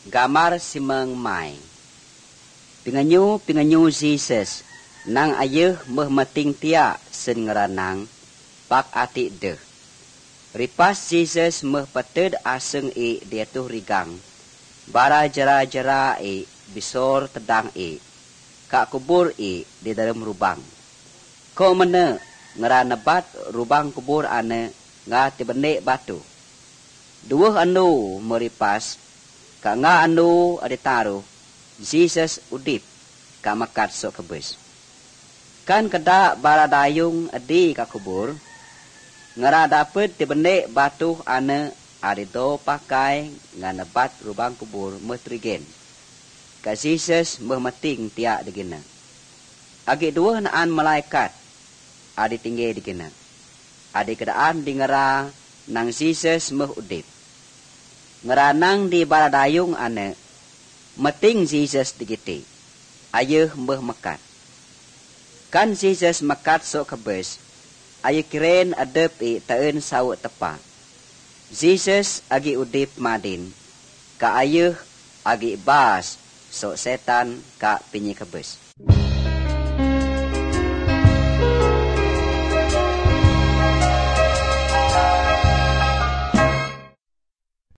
Gamar simeng mai. Pinganyu Jesus nang ayeuh meuh meting tia sen ngeranang pak ati deh. Ripas Jesus meuh peted aseng dia tuh rigang. Bara jera-jera bisor tedang kak kubur di dalam rubang. Ko mene ngeranebat rubang kubur ane nga tibende batu. Duweh anu meripas ka nga anu aditaruh Jesus udip ka makat sok kebes. Kan keda baradayung adi ka kubur ngara dapet tibende batu ane adido pakai nga nebat rubang kubur metrigen. Ka Jesus meuh meting tia digina. Agi duweh naan malaikat adi tinggi digina. Adi kedaan di ngera nang Jesus meuh udip. Ngeranang di baradayung ane meting Jesus digiti. Ayeuh meuh mekat. Kan Jesus mekat sok kebes. Ayeuh kiren adep taeun sawu tepa. Jesus agi udip madin. Ka ayeuh agi bas sok setan ka pinyi kebes.